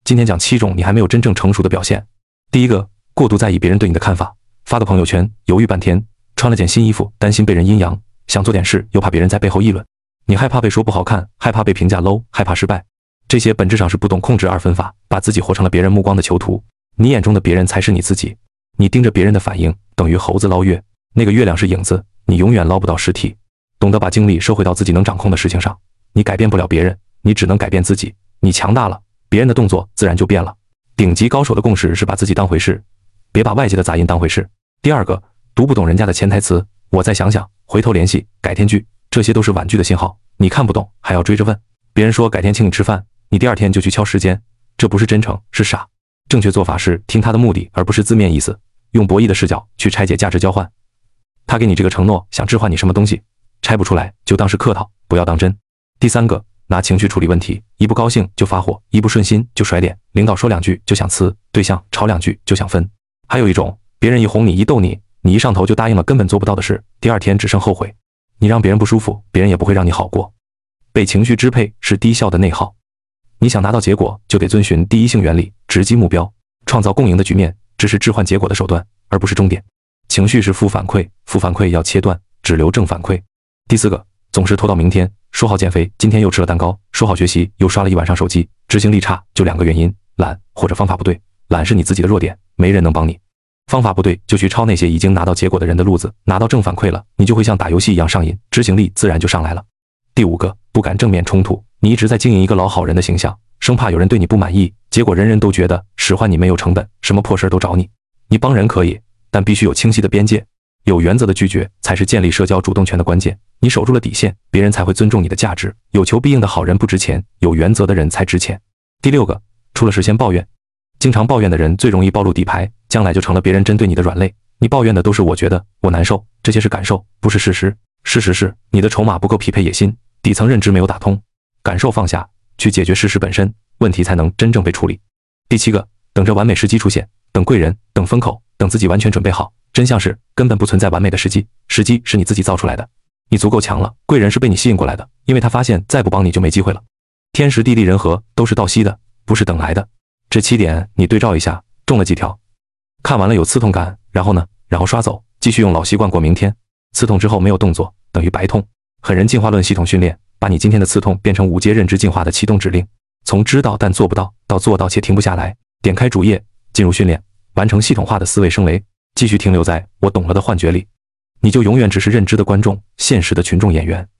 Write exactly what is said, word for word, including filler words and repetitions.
今天讲七种你还没有真正成熟的表现。第一个，过度在意别人对你的看法，发个朋友圈犹豫半天，穿了件新衣服担心被人阴阳，想做点事又怕别人在背后议论。你害怕被说不好看，害怕被评价 low， 害怕失败，这些本质上是不懂控制二分法，把自己活成了别人目光的囚徒。你眼中的别人才是你自己，你盯着别人的反应，等于猴子捞月，那个月亮是影子，你永远捞不到实体。懂得把精力收回到自己能掌控的事情上，你改变不了别人，你只能改变自己。你强大了，别人的动作自然就变了。顶级高手的共识是把自己当回事，别把外界的杂音当回事。第二个，读不懂人家的潜台词，我再想想，回头联系，改天聚，这些都是婉拒的信号。你看不懂还要追着问，别人说改天请你吃饭，你第二天就去敲时间，这不是真诚，是傻。正确做法是听他的目的，而不是字面意思，用博弈的视角去拆解价值交换。他给你这个承诺，想置换你什么东西，拆不出来就当是客套，不要当真。第三个，拿情绪处理问题，一不高兴就发火，一不顺心就甩脸，领导说两句就想辞，对象吵两句就想分。还有一种，别人一哄你一逗你，你一上头就答应了根本做不到的事，第二天只剩后悔。你让别人不舒服，别人也不会让你好过。被情绪支配是低效的内耗。你想拿到结果，就得遵循第一性原理，直击目标，创造共赢的局面，这是置换结果的手段，而不是终点。情绪是负反馈，负反馈要切断，只留正反馈。第四个，总是拖到明天，说好减肥，今天又吃了蛋糕，说好学习，又刷了一晚上手机，执行力差，就两个原因，懒或者方法不对。懒是你自己的弱点，没人能帮你。方法不对，就去抄那些已经拿到结果的人的路子，拿到正反馈了，你就会像打游戏一样上瘾，执行力自然就上来了。第五个，不敢正面冲突，你一直在经营一个老好人的形象，生怕有人对你不满意，结果人人都觉得使唤你没有成本，什么破事都找你。你帮人可以，但必须有清晰的边界，有原则的拒绝才是建立社交主动权的关键。你守住了底线，别人才会尊重你的价值。有求必应的好人不值钱，有原则的人才值钱。第六个，出了事先抱怨，经常抱怨的人最容易暴露底牌，将来就成了别人针对你的软肋。你抱怨的都是我觉得，我难受，这些是感受，不是事实。事实是你的筹码不够匹配野心，底层认知没有打通，感受放下，去解决事实本身，问题才能真正被处理。第七个，等着完美时机出现，等贵人，等风口，等自己完全准备好。真相是根本不存在完美的时机，时机是你自己造出来的。你足够强了，贵人是被你吸引过来的，因为他发现再不帮你就没机会了。天时地利人和都是倒吸的，不是等来的。这七点你对照一下，中了几条？看完了有刺痛感，然后呢？然后刷走，继续用老习惯过明天。刺痛之后没有动作，等于白痛。狠人进化论系统训练，把你今天的刺痛变成五阶认知进化的启动指令，从知道但做不到，到做到且停不下来。点开主页，进入训练，完成系统化的思维升维，继续停留在我懂了的幻觉里，你就永远只是认知的观众，现实的群众演员。